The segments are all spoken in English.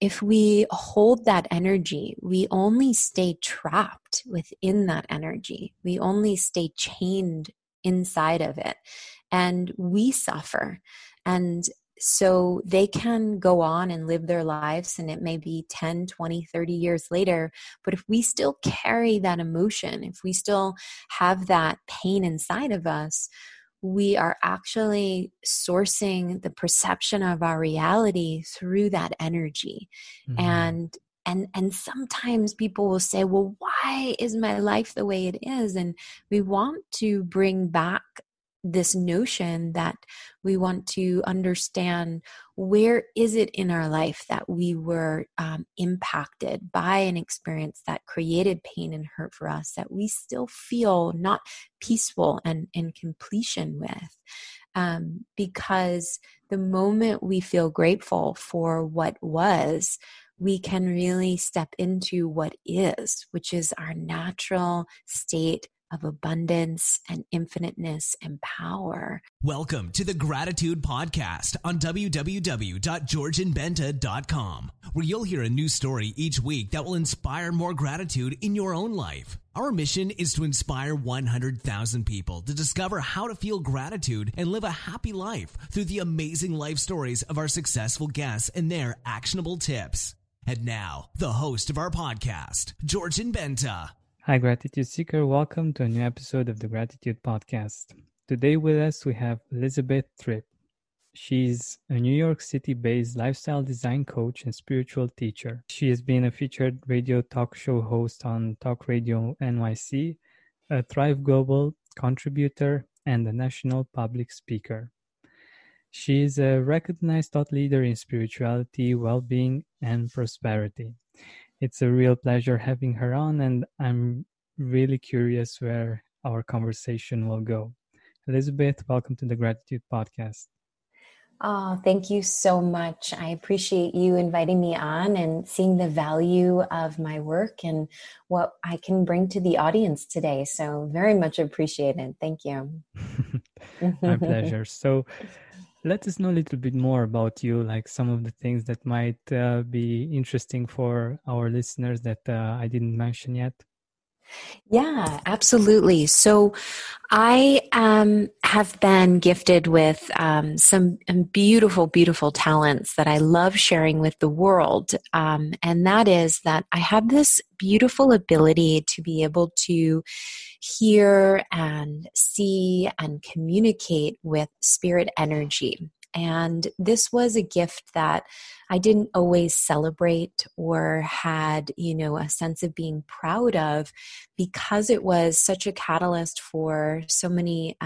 if we hold that energy, we only stay trapped within that energy. We only stay chained inside of it, and we suffer. And so they can go on and live their lives, and it may be 10, 20, 30 years later. But if we still carry that emotion, if we still have that pain inside of us, we are actually sourcing the perception of our reality through that energy. Mm-hmm. And sometimes people will say, well, why is my life the way it is? And we want to bring back this notion that we want to understand, where is it in our life that we were impacted by an experience that created pain and hurt for us, that we still feel not peaceful and in completion with. Because the moment we feel grateful for what was, we can really step into what is, which is our natural state of abundance and infiniteness and power. Welcome to the Gratitude Podcast on www.georgianbenta.com, where you'll hear a new story each week that will inspire more gratitude in your own life. Our mission is to inspire 100,000 people to discover how to feel gratitude and live a happy life through the amazing life stories of our successful guests and their actionable tips. And now, the host of our podcast, Georgian Benta. Hi, Gratitude Seeker. Welcome to a new episode of the Gratitude Podcast. Today with us, we have Elizabeth Tripp. She's a New York City-based lifestyle design coach and spiritual teacher. She has been a featured radio talk show host on Talk Radio NYC, a Thrive Global contributor, and a national public speaker. She is a recognized thought leader in spirituality, well-being, and prosperity. It's a real pleasure having her on, and I'm really curious where our conversation will go. Elizabeth, welcome to the Gratitude Podcast. Oh, thank you so much. I appreciate you inviting me on and seeing the value of my work and what I can bring to the audience today. So very much appreciated. Thank you. My pleasure. So let us know a little bit more about you, like some of the things that might be interesting for our listeners that I didn't mention yet. Yeah, absolutely. So I have been gifted with some beautiful, beautiful talents that I love sharing with the world. And that is that I have this beautiful ability to be able to hear and see and communicate with spirit energy. And this was a gift that I didn't always celebrate or had, a sense of being proud of, because it was such a catalyst for so many,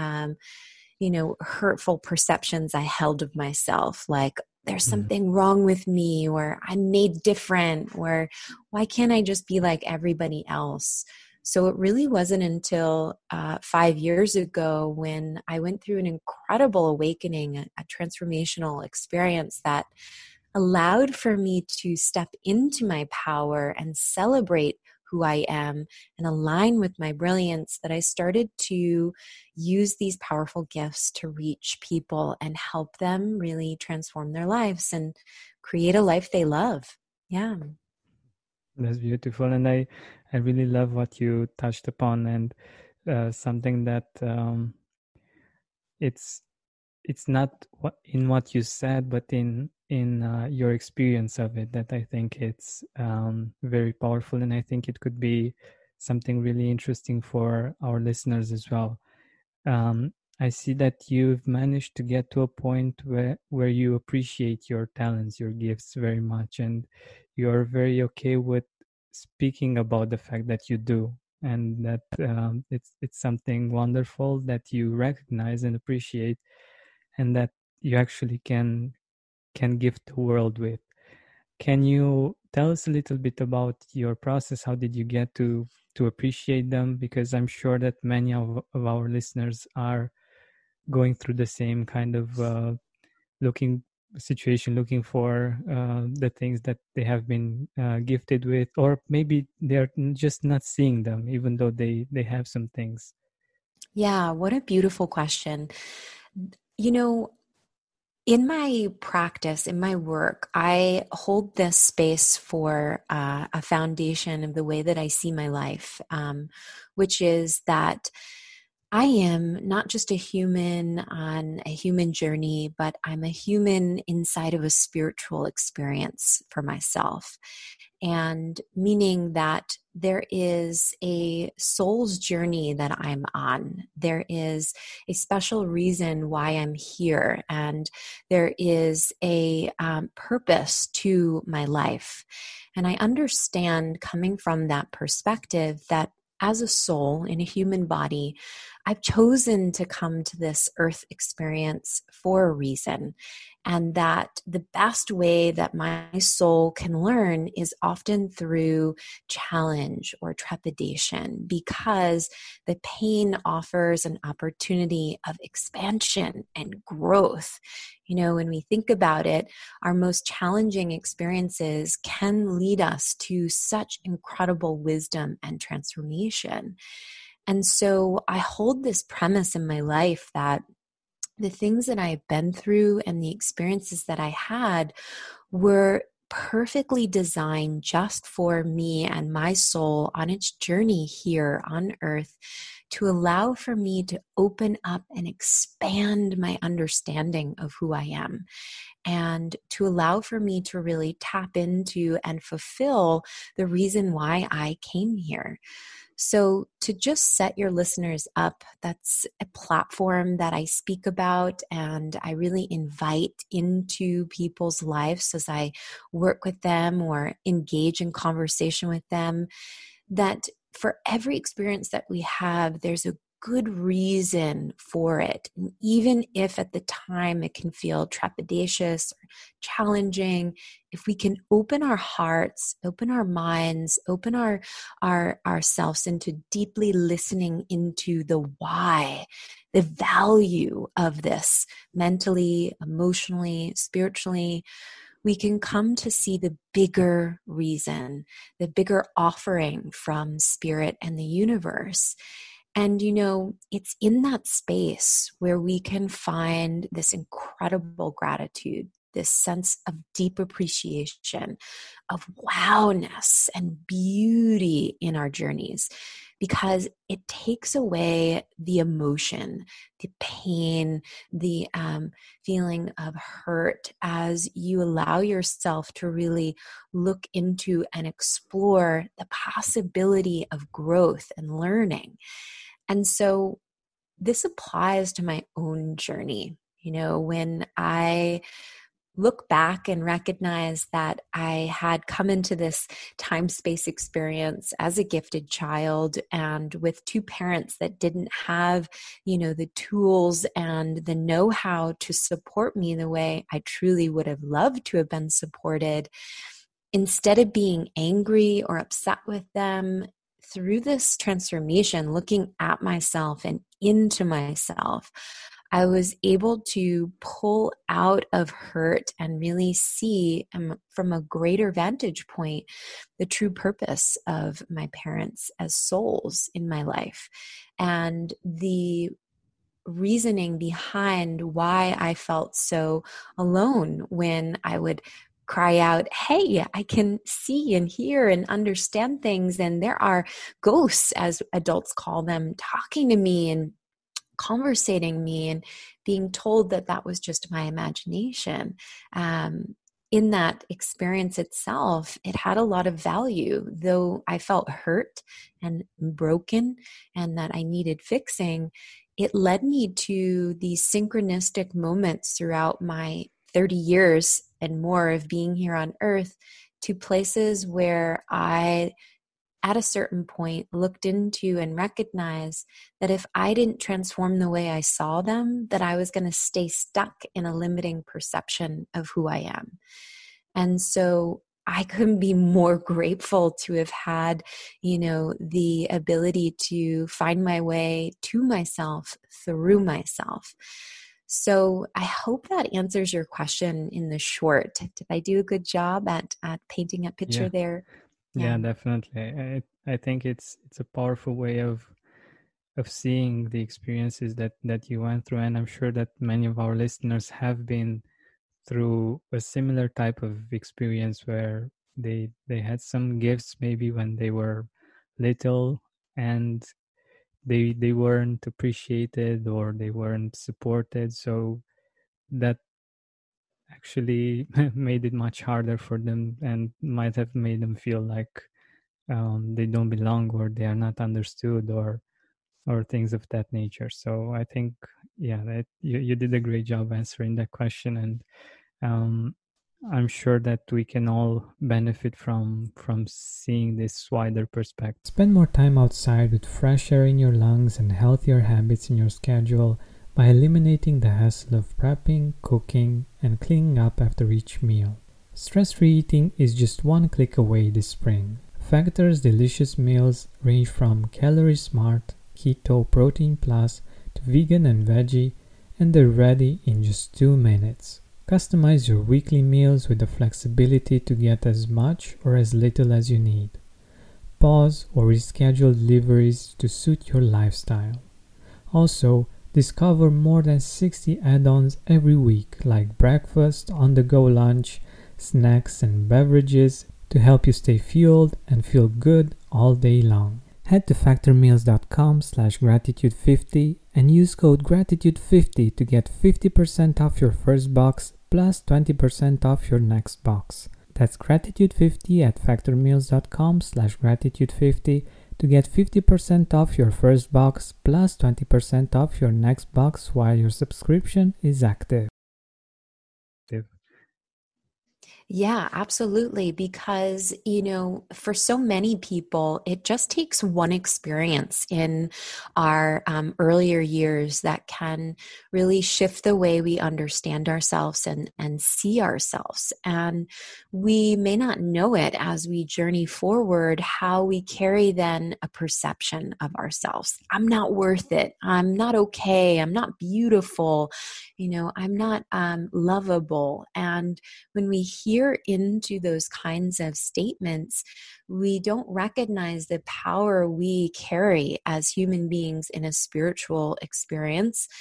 hurtful perceptions I held of myself, like there's something wrong with me, or I'm made different, or why can't I just be like everybody else? So it really wasn't until 5 years ago when I went through an incredible awakening, a transformational experience that allowed for me to step into my power and celebrate who I am and align with my brilliance, that I started to use these powerful gifts to reach people and help them really transform their lives and create a life they love. Yeah. That's beautiful. And I really love what you touched upon, and something that it's not in what you said, but in your experience of it, that I think it's very powerful, and I think it could be something really interesting for our listeners as well. I see that you've managed to get to a point where you appreciate your talents, your gifts very much, and you're very okay with speaking about the fact that you do, and that it's something wonderful that you recognize and appreciate, and that you actually can gift the world with. Can you tell us a little bit about your process? How did you get to appreciate them? Because I'm sure that many of our listeners are going through the same kind of looking for the things that they have been gifted with, or maybe they're just not seeing them, even though they have some things. Yeah, what a beautiful question. in my practice, in my work, I hold this space for a foundation of the way that I see my life, which is that I am not just a human on a human journey, but I'm a human inside of a spiritual experience for myself. And meaning that there is a soul's journey that I'm on. There is a special reason why I'm here, and there is a purpose to my life. And I understand, coming from that perspective, that as a soul in a human body, I've chosen to come to this earth experience for a reason. And that the best way that my soul can learn is often through challenge or trepidation, because the pain offers an opportunity of expansion and growth. You know, when we think about it, our most challenging experiences can lead us to such incredible wisdom and transformation. And so I hold this premise in my life that the things that I've been through and the experiences that I had were perfectly designed just for me and my soul on its journey here on earth, to allow for me to open up and expand my understanding of who I am, and to allow for me to really tap into and fulfill the reason why I came here. So, to just set your listeners up, that's a platform that I speak about and I really invite into people's lives as I work with them or engage in conversation with them, that for every experience that we have, there's a good reason for it. And even if at the time it can feel trepidatious or challenging, if we can open our hearts, open our minds, open ourselves into deeply listening into the why, the value of this mentally, emotionally, spiritually, we can come to see the bigger reason, the bigger offering from spirit and the universe. And, you know, it's in that space where we can find this incredible gratitude, this sense of deep appreciation, of wowness and beauty in our journeys, because it takes away the emotion, the pain, the feeling of hurt, as you allow yourself to really look into and explore the possibility of growth and learning. And so this applies to my own journey. You know, when I look back and recognize that I had come into this time-space experience as a gifted child, and with two parents that didn't have, you know, the tools and the know-how to support me the way I truly would have loved to have been supported, instead of being angry or upset with them, through this transformation, looking at myself and into myself, I was able to pull out of hurt and really see, from a greater vantage point, the true purpose of my parents as souls in my life, and the reasoning behind why I felt so alone when I would cry out, hey, I can see and hear and understand things, and there are ghosts, as adults call them, talking to me and conversating me, and being told that that was just my imagination. In that experience itself, it had a lot of value, though I felt hurt and broken and that I needed fixing. It led me to these synchronistic moments throughout my 30 years and more of being here on earth, to places where I, at a certain point, looked into and recognized that if I didn't transform the way I saw them, that I was going to stay stuck in a limiting perception of who I am. And so I couldn't be more grateful to have had, you know, the ability to find my way to myself through myself. So I hope that answers your question in the short. Did I do a good job at painting a picture there? Yeah, definitely. I think it's a powerful way of seeing the experiences that you went through, and I'm sure that many of our listeners have been through a similar type of experience where they had some gifts maybe when they were little, and they weren't appreciated or they weren't supported, so that actually made it much harder for them and might have made them feel like they don't belong or they are not understood or things of that nature. So I think, yeah, that you did a great job answering that question, and um, I'm sure that we can all benefit from seeing this wider perspective. Spend more time outside with fresh air in your lungs and healthier habits in your schedule by eliminating the hassle of prepping, cooking, and cleaning up after each meal. Stress-free eating is just one click away this spring. Factor's delicious meals range from Calorie Smart, Keto, Protein Plus to vegan and veggie, and they're ready in just 2 minutes. Customize your weekly meals with the flexibility to get as much or as little as you need. Pause or reschedule deliveries to suit your lifestyle. Also, discover more than 60 add-ons every week, like breakfast, on-the-go lunch, snacks, and beverages to help you stay fueled and feel good all day long. Head to factormeals.com/gratitude50 and use code gratitude50 to get 50% off your first box plus 20% off your next box. That's gratitude50 at factormeals.com/gratitude50 to get 50% off your first box plus 20% off your next box while your subscription is active. Yeah, absolutely. Because, for so many people, it just takes one experience in our earlier years that can really shift the way we understand ourselves and see ourselves. And we may not know it as we journey forward, how we carry then a perception of ourselves. I'm not worth it. I'm not okay. I'm not beautiful. I'm not lovable. And when we hear into those kinds of statements, we don't recognize the power we carry as human beings in a spiritual experience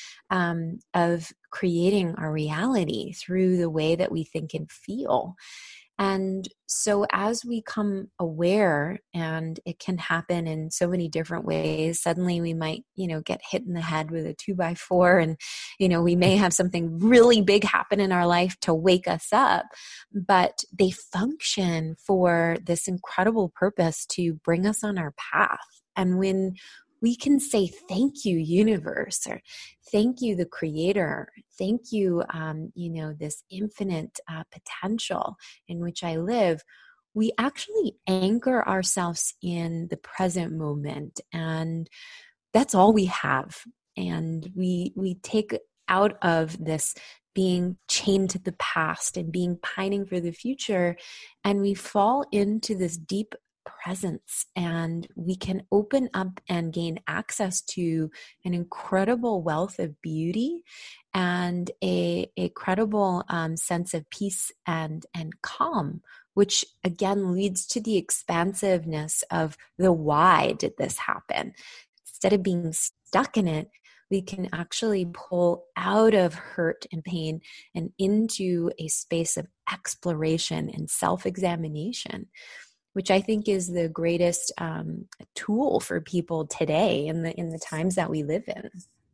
of creating our reality through the way that we think and feel. And so as we come aware, and it can happen in so many different ways, suddenly we might, get hit in the head with a 2x4, and, we may have something really big happen in our life to wake us up, but they function for this incredible purpose to bring us on our path. And when we can say, thank you, universe, or thank you, the creator, thank you, this infinite potential in which I live, we actually anchor ourselves in the present moment. And that's all we have. And we take out of this being chained to the past and being pining for the future, and we fall into this deep presence, and we can open up and gain access to an incredible wealth of beauty and a credible sense of peace and calm, which again leads to the expansiveness of the why did this happen. Instead of being stuck in it, we can actually pull out of hurt and pain and into a space of exploration and self-examination, which I think is the greatest tool for people today in the times that we live in.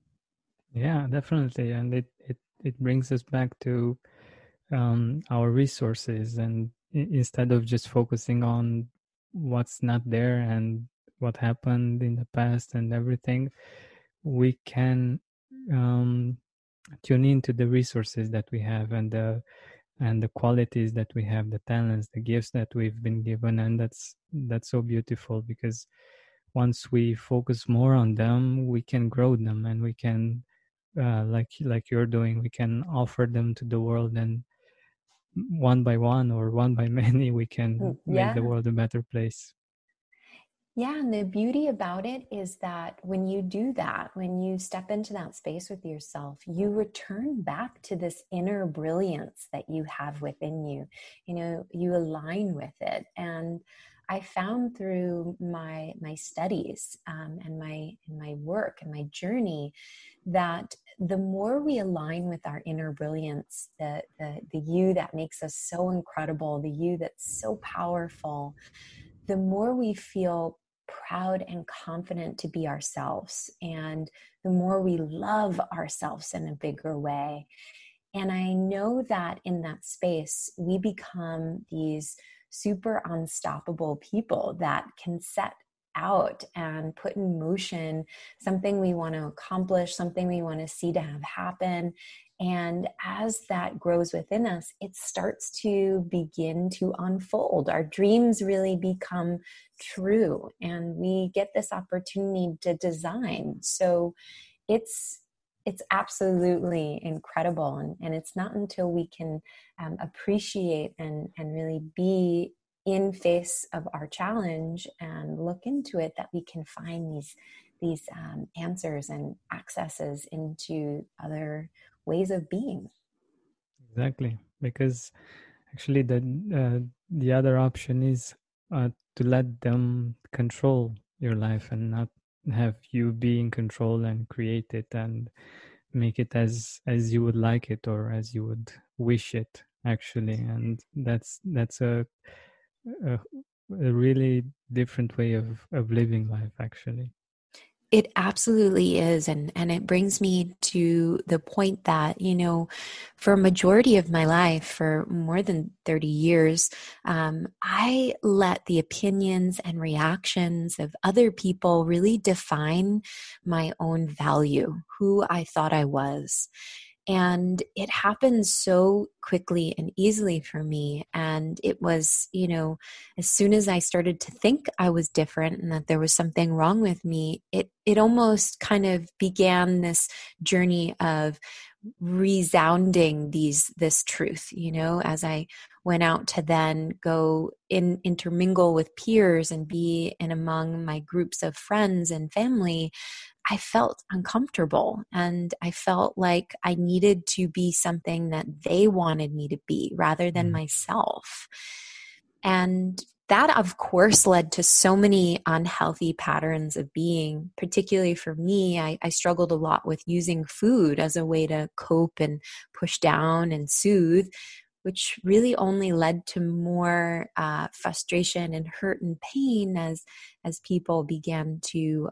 Yeah, definitely. And it brings us back to our resources, and instead of just focusing on what's not there and what happened in the past and everything, we can tune into the resources that we have and the qualities that we have, the talents, the gifts that we've been given. And that's so beautiful, because once we focus more on them, we can grow them, and we can like you're doing, we can offer them to the world, and one by one or one by many, we can make the world a better place. Yeah, and the beauty about it is that when you do that, when you step into that space with yourself, you return back to this inner brilliance that you have within you. You align with it. And I found through my studies and my work and my journey that the more we align with our inner brilliance, the you that makes us so incredible, the you that's so powerful, the more we feel proud and confident to be ourselves, and the more we love ourselves in a bigger way. And I know that in that space, we become these super unstoppable people that can set out and put in motion something we want to accomplish, something we want to see to have happen. And as that grows within us, it starts to begin to unfold. Our dreams really become true, and we get this opportunity to design. So it's absolutely incredible. And it's not until we can appreciate and really be in face of our challenge and look into it that we can find these answers and accesses into other ways of being. Exactly, because actually the other option is to let them control your life and not have you be in control and create it and make it as you would like it or as you would wish it, actually. And that's a really different way of living life, actually. It absolutely is. And it brings me to the point that, for a majority of my life, for more than 30 years, I let the opinions and reactions of other people really define my own value, who I thought I was. And it happened so quickly and easily for me. And it was, as soon as I started to think I was different and that there was something wrong with me, it almost kind of began this journey of resounding this truth, as I went out to then go intermingle with peers and be in among my groups of friends and family. I felt uncomfortable, and I felt like I needed to be something that they wanted me to be rather than myself. And that, of course, led to so many unhealthy patterns of being. Particularly for me, I struggled a lot with using food as a way to cope and push down and soothe, which really only led to more frustration and hurt and pain as people began to,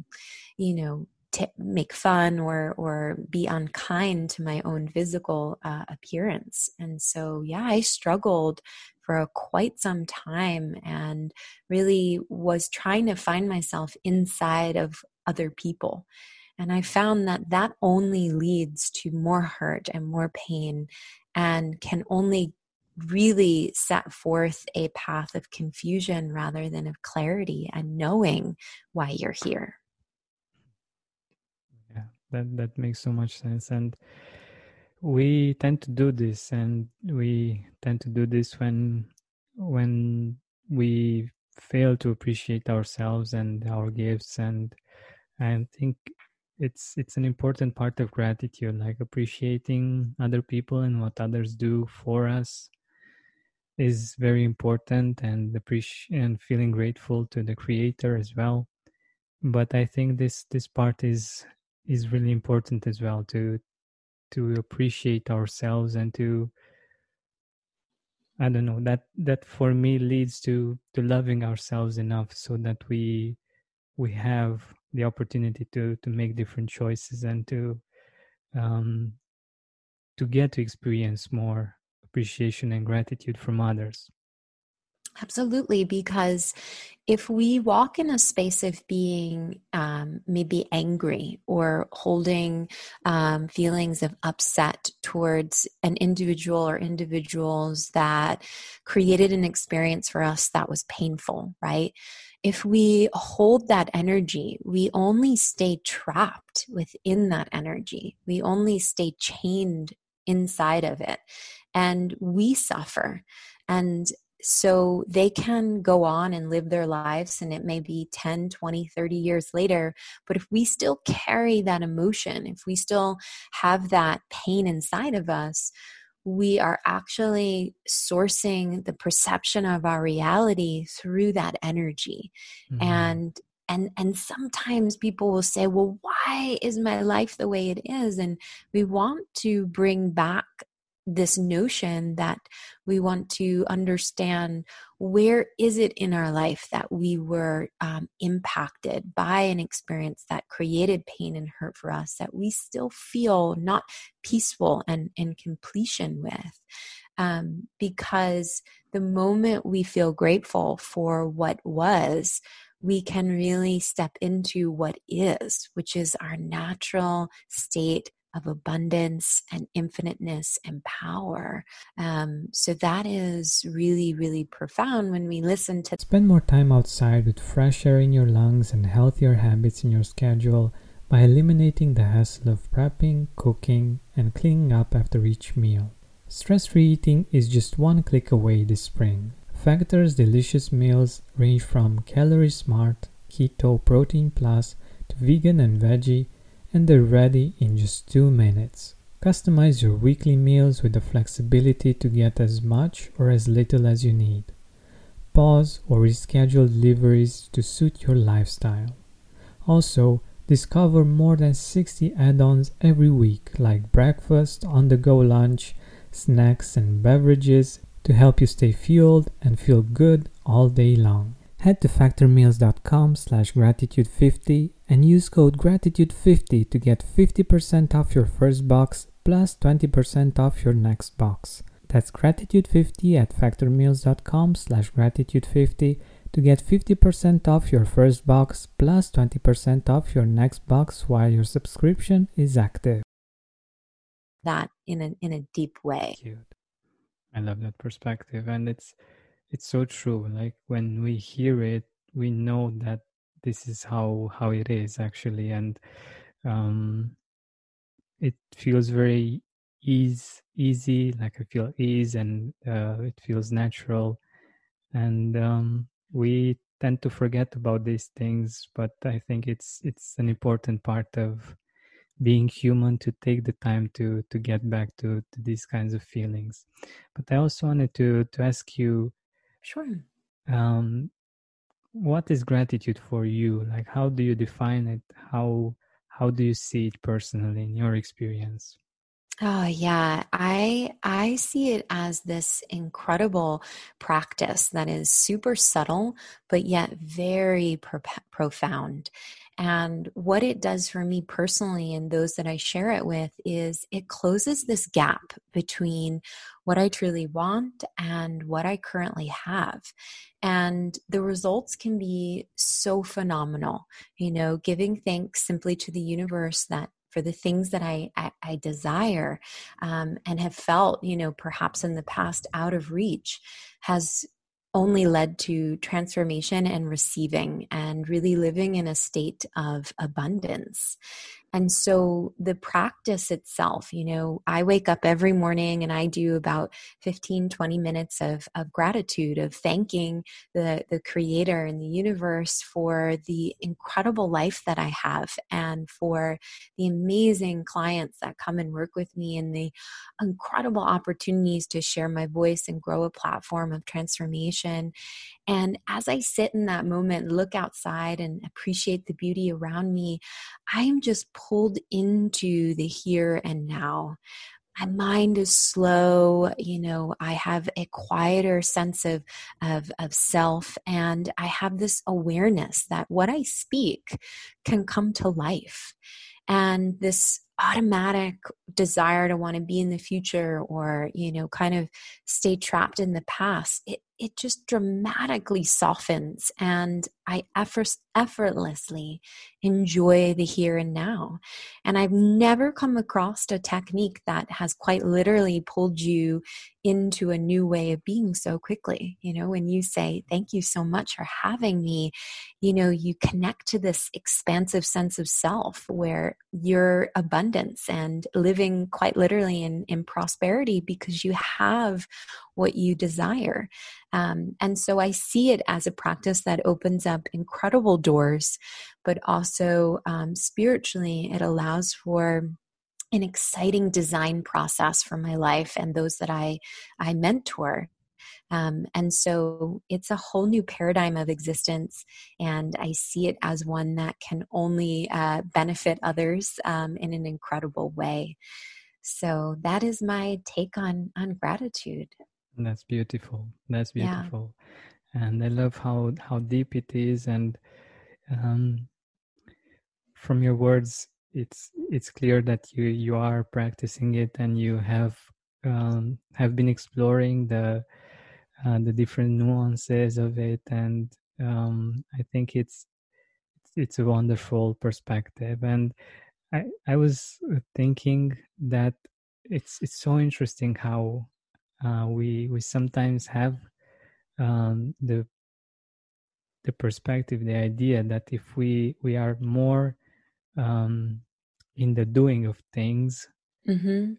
make fun or be unkind to my own physical appearance. And so, I struggled for quite some time and really was trying to find myself inside of other people. And I found that only leads to more hurt and more pain, and can only really set forth a path of confusion rather than of clarity and knowing why you're here. Yeah, that makes so much sense. And we tend to do this, when we fail to appreciate ourselves and our gifts. And I think it's an important part of gratitude, like appreciating other people and what others do for us is very important, and feeling grateful to the creator as well. But I think this part is really important as well, to appreciate ourselves and to, I don't know, that for me leads to loving ourselves enough so that we have the opportunity to make different choices and to get to experience more appreciation and gratitude from others. Absolutely, because if we walk in a space of being maybe angry or holding feelings of upset towards an individual or individuals that created an experience for us that was painful, right? If we hold that energy, we only stay trapped within that energy. We only stay chained inside of it, and we suffer. And so they can go on and live their lives, and it may be 10, 20, 30 years later. But if we still carry that emotion, if we still have that pain inside of us, we are actually sourcing the perception of our reality through that energy. Mm-hmm. And sometimes people will say, well, why is my life the way it is? And we want to bring back this notion that we want to understand, where is it in our life that we were impacted by an experience that created pain and hurt for us, that we still feel not peaceful and in completion with. Because the moment we feel grateful for what was, we can really step into what is, which is our natural state of abundance and infiniteness and power. So that is really, really profound when we listen to. Spend more time outside with fresh air in your lungs and healthier habits in your schedule by eliminating the hassle of prepping, cooking, and cleaning up after each meal. Stress-free eating is just one click away this spring. Factor's delicious meals range from Calorie Smart, Keto, Protein Plus to vegan and veggie, and they're ready in just 2 minutes. Customize your weekly meals with the flexibility to get as much or as little as you need. Pause or reschedule deliveries to suit your lifestyle. Also, discover more than 60 add-ons every week, like breakfast, on-the-go lunch, snacks and beverages to help you stay fueled and feel good all day long. Head to factormeals.com/gratitude50 and use code gratitude50 to get 50% off your first box plus 20% off your next box. That's gratitude50 at factormeals.com/gratitude50 to get 50% off your first box plus 20% off your next box while your subscription is active. That in a deep way. Cute. I love that perspective, and it's so true. Like when we hear it, we know that this is how it is actually, and it feels very easy. Like I feel ease, and it feels natural, and we tend to forget about these things. But I think it's an important part of being human to take the time to get back to these kinds of feelings. But I also wanted to ask you, Sure. What is gratitude for you? Like, how do you define it? How do you see it personally in your experience? Oh yeah, I see it as this incredible practice that is super subtle, but yet very profound. And what it does for me personally and those that I share it with is it closes this gap between what I truly want and what I currently have. And the results can be so phenomenal, giving thanks simply to the universe that for the things that I desire and have felt, perhaps in the past out of reach, has only led to transformation and receiving and really living in a state of abundance. And so the practice itself, I wake up every morning and I do about 15, 20 minutes of gratitude, of thanking the creator and the universe for the incredible life that I have and for the amazing clients that come and work with me and the incredible opportunities to share my voice and grow a platform of transformation. And as I sit in that moment, look outside and appreciate the beauty around me, I'm just pulled into the here and now. My mind is slow, I have a quieter sense of self, and I have this awareness that what I speak can come to life. And this automatic desire to want to be in the future or, kind of stay trapped in the past, it just dramatically softens, and I effortlessly enjoy the here and now. And I've never come across a technique that has quite literally pulled you into a new way of being so quickly. When you say, thank you so much for having me, you connect to this expansive sense of self where you're abundance and living quite literally in prosperity because you have what you desire. And so I see it as a practice that opens up incredible doors, but also spiritually, it allows for an exciting design process for my life and those that I mentor. And so it's a whole new paradigm of existence. And I see it as one that can only benefit others in an incredible way. So that is my take on gratitude. That's beautiful. That's Yeah. beautiful. And I love how deep it is. And um, from your words, it's clear that you are practicing it, and you have been exploring the different nuances of it. And I think it's a wonderful perspective. And I was thinking that it's so interesting how we sometimes have the perspective, the idea that if we are more in the doing of things, Mm-hmm.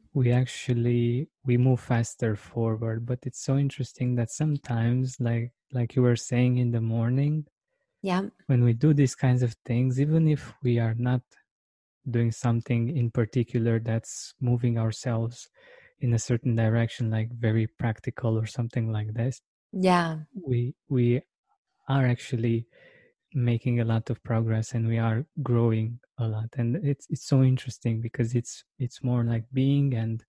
we move faster forward. But it's so interesting that sometimes, like you were saying in the morning, Yeah. when we do these kinds of things, even if we are not doing something in particular that's moving ourselves in a certain direction, like very practical or something like this, Yeah. we are actually making a lot of progress, and we are growing a lot. And it's so interesting because it's more like being, and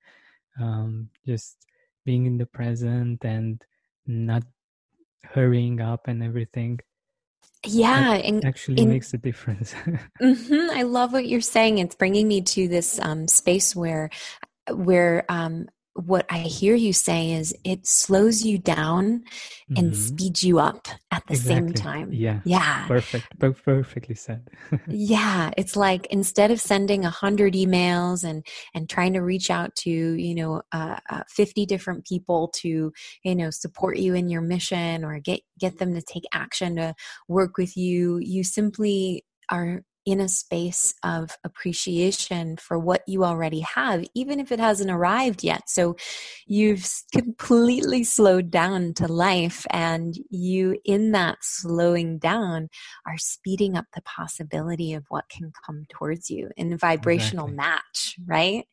just being in the present and not hurrying up and everything. That Yeah. And actually in makes a difference. I love what you're saying. It's bringing me to this space where what I hear you say is it slows you down and Mhm. speeds you up at the same Exactly. time. Yeah. Yeah. Perfectly said. Yeah, it's like instead of sending 100 emails and trying to reach out to 50 different people to support you in your mission or get them to take action to work with you, you simply are in a space of appreciation for what you already have, even if it hasn't arrived yet. So you've completely slowed down to life, and you, in that slowing down, are speeding up the possibility of what can come towards you in a vibrational Exactly. match, right?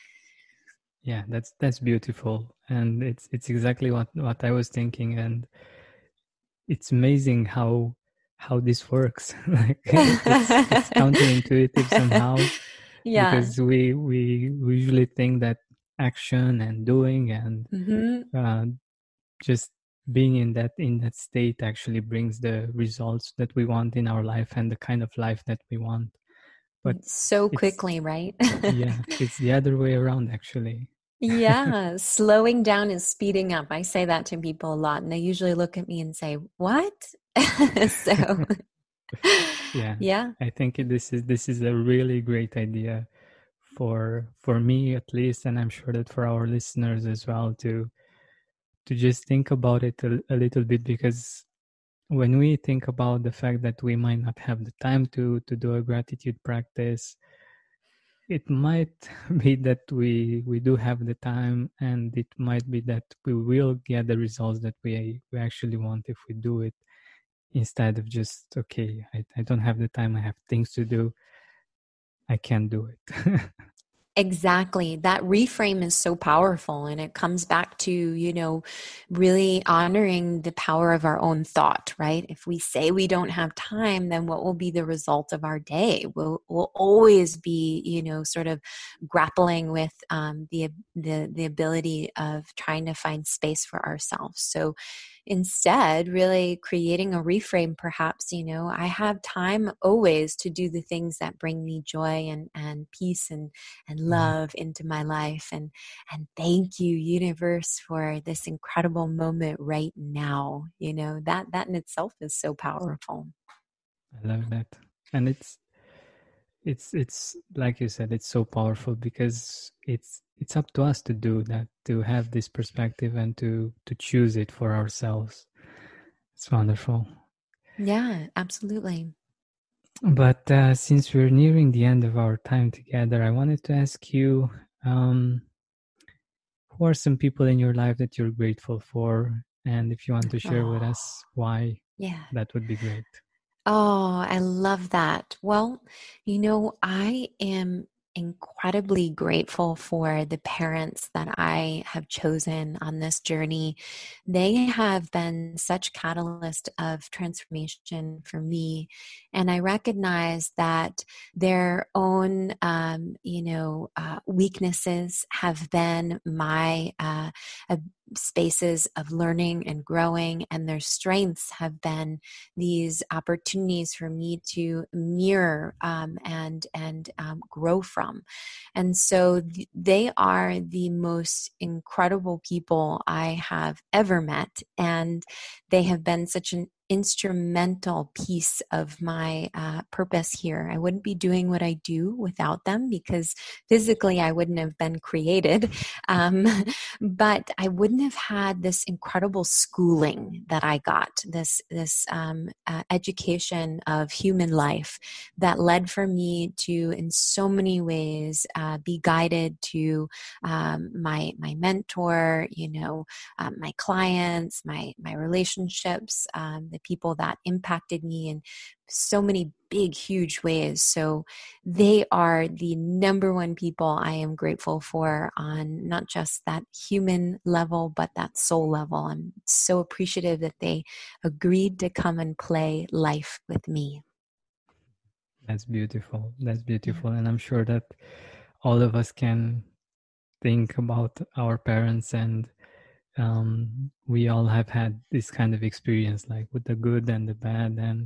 Yeah, that's beautiful. And it's exactly what I was thinking. And it's amazing how this works. Like it's counterintuitive somehow, Yeah. because we usually think that action and doing and Mm-hmm. just being in that state actually brings the results that we want in our life and the kind of life that we want. But So it's quickly, right? yeah, it's the other way around actually. Yeah, slowing down is speeding up. I say that to people a lot, and they usually look at me and say, "What?" So, Yeah, yeah. I think this is a really great idea for me at least, and I'm sure that for our listeners as well, to just think about it a little bit. Because when we think about the fact that we might not have the time to do a gratitude practice, it might be that we do have the time, and it might be that we will get the results that we actually want if we do it, instead of just, okay, I don't have the time, I have things to do, I can't do it. Exactly. That reframe is so powerful. And it comes back to, really honoring the power of our own thought, right? If we say we don't have time, then what will be the result of our day? We'll always be, sort of grappling with the ability of trying to find space for ourselves. So instead, really creating a reframe, perhaps, I have time always to do the things that bring me joy and peace and love into my life, and thank you, universe, for this incredible moment right now. That in itself is so powerful. I love that. And it's like you said, it's so powerful because it's up to us to do that, to have this perspective and to choose it for ourselves. It's wonderful. Yeah, absolutely. But since we're nearing the end of our time together, I wanted to ask you, um, who are some people in your life that you're grateful for? And if you want to share with Oh, us why, yeah. that would be great. Oh, I love that. Well, I am incredibly grateful for the parents that I have chosen on this journey. They have been such catalyst of transformation for me. And I recognize that their own, weaknesses have been my spaces of learning and growing, and their strengths have been these opportunities for me to mirror and grow from. And so they are the most incredible people I have ever met, and they have been such an instrumental piece of my purpose here. I wouldn't be doing what I do without them, because physically I wouldn't have been created. But I wouldn't have had this incredible schooling that I got, this education of human life that led for me to, in so many ways, be guided to my mentor, my clients, my relationships, the people that impacted me in so many big, huge ways. So they are the number one people I am grateful for on not just that human level, but that soul level. I'm so appreciative that they agreed to come and play life with me. That's beautiful. That's beautiful. And I'm sure that all of us can think about our parents, and we all have had this kind of experience, like with the good and the bad, and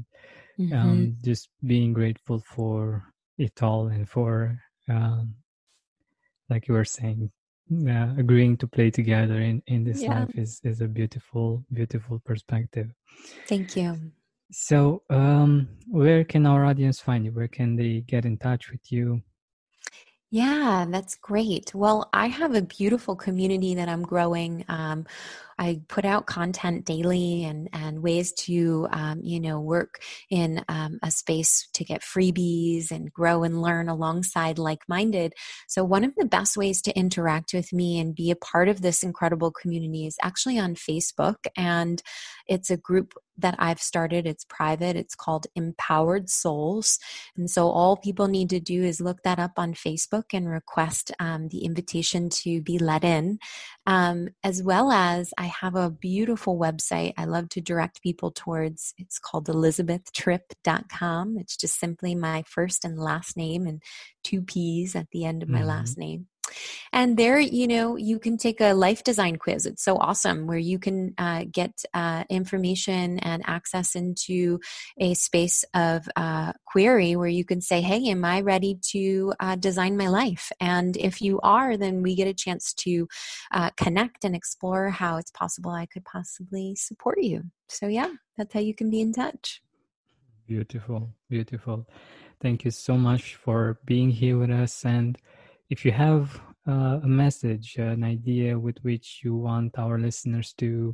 just being grateful for it all, and for like you were saying, agreeing to play together in this life is a beautiful perspective. Thank you. So where can our audience find you? Where can they get in touch with you? Yeah, that's great. Well, I have a beautiful community that I'm growing. I put out content daily and ways to, work in a space to get freebies and grow and learn alongside like-minded. So one of the best ways to interact with me and be a part of this incredible community is actually on Facebook. And it's a group that I've started. It's private. It's called Empowered Souls. And so all people need to do is look that up on Facebook and request the invitation to be let in. As well as I have a beautiful website I love to direct people towards. It's called ElizabethTripp.com. It's just simply my first and last name and 2 P's at the end of my last name. And there, you can take a life design quiz. It's so awesome, where you can get information and access into a space of query where you can say, hey, am I ready to design my life? And if you are, then we get a chance to connect and explore how it's possible I could possibly support you. So yeah, that's how you can be in touch. Beautiful, beautiful. Thank you so much for being here with us. And if you have a message, an idea with which you want our listeners to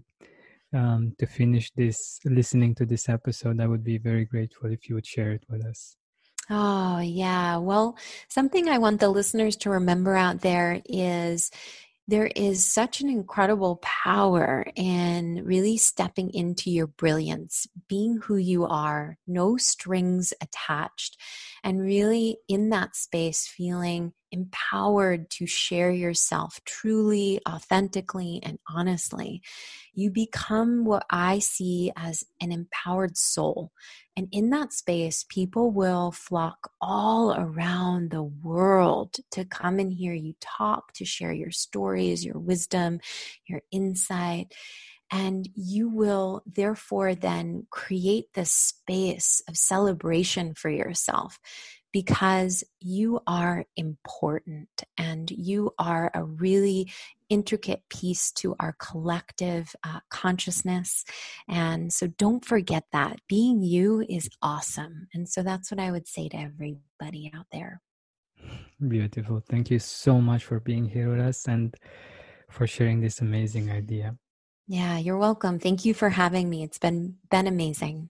finish listening to this episode, I would be very grateful if you would share it with us. Oh, yeah. Well, something I want the listeners to remember out there is there is such an incredible power in really stepping into your brilliance, being who you are, no strings attached, and really in that space feeling empowered to share yourself truly, authentically, and honestly. You become what I see as an empowered soul. And in that space, people will flock all around the world to come and hear you talk, to share your stories, your wisdom, your insight. And you will therefore then create this space of celebration for yourself, because you are important and you are a really intricate piece to our collective consciousness. And so don't forget that. Being you is awesome. And so that's what I would say to everybody out there. Beautiful. Thank you so much for being here with us and for sharing this amazing idea. Yeah, you're welcome. Thank you for having me. It's been amazing.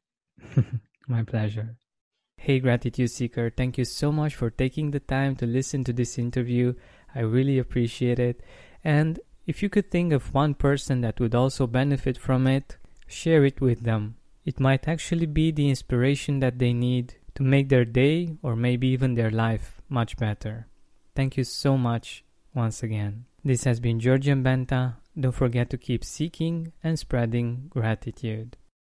My pleasure. Hey, Gratitude Seeker, thank you so much for taking the time to listen to this interview. I really appreciate it. And if you could think of one person that would also benefit from it, share it with them. It might actually be the inspiration that they need to make their day or maybe even their life much better. Thank you so much once again. This has been Georgian Benta. Don't forget to keep seeking and spreading gratitude.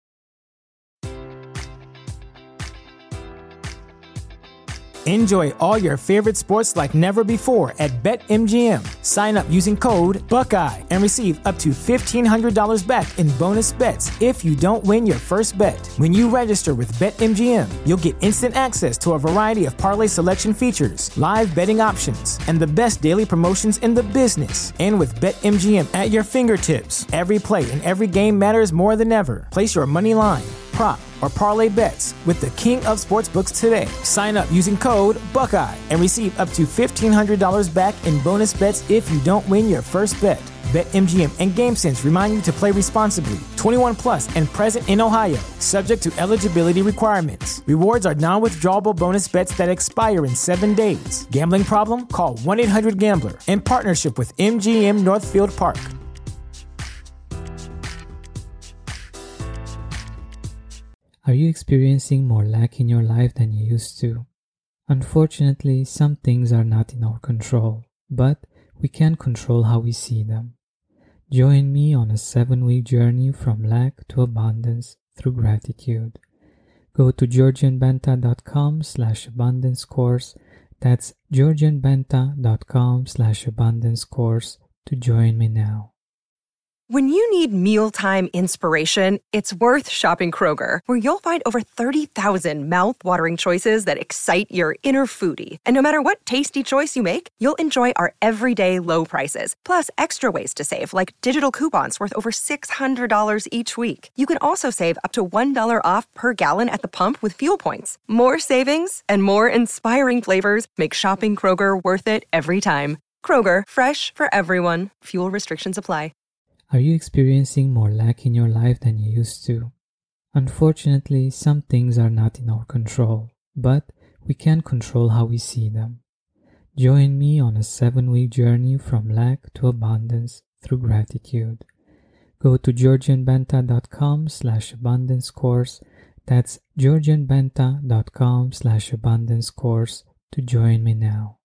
Enjoy all your favorite sports like never before at BetMGM. Sign up using code Buckeye and receive up to $1,500 back in bonus bets if you don't win your first bet. When you register with BetMGM, you'll get instant access to a variety of parlay selection features, live betting options, and the best daily promotions in the business. And with BetMGM at your fingertips, every play and every game matters more than ever. Place your money line, prop, or parlay bets with the king of sportsbooks today. Sign up using code Buckeye and receive up to $1,500 back in bonus bets if you don't win your first bet. BetMGM and GameSense remind you to play responsibly. 21 plus and present in Ohio, subject to eligibility requirements. Rewards are non-withdrawable bonus bets that expire in 7 days. Gambling problem? Call 1-800-GAMBLER. In partnership with MGM Northfield Park. Are you experiencing more lack in your life than you used to? Unfortunately, some things are not in our control, but we can control how we see them. Join me on a 7-week journey from lack to abundance through gratitude. Go to georgianbenta.com/abundance course. That's georgianbenta.com/abundance course to join me now. When you need mealtime inspiration, it's worth shopping Kroger, where you'll find over 30,000 mouth-watering choices that excite your inner foodie. And no matter what tasty choice you make, you'll enjoy our everyday low prices, plus extra ways to save, like digital coupons worth over $600 each week. You can also save up to $1 off per gallon at the pump with fuel points. More savings and more inspiring flavors make shopping Kroger worth it every time. Kroger, fresh for everyone. Fuel restrictions apply. Are you experiencing more lack in your life than you used to? Unfortunately, some things are not in our control, but we can control how we see them. Join me on a 7-week journey from lack to abundance through gratitude. Go to georgianbenta.com/abundance course. That's georgianbenta.com/abundance course to join me now.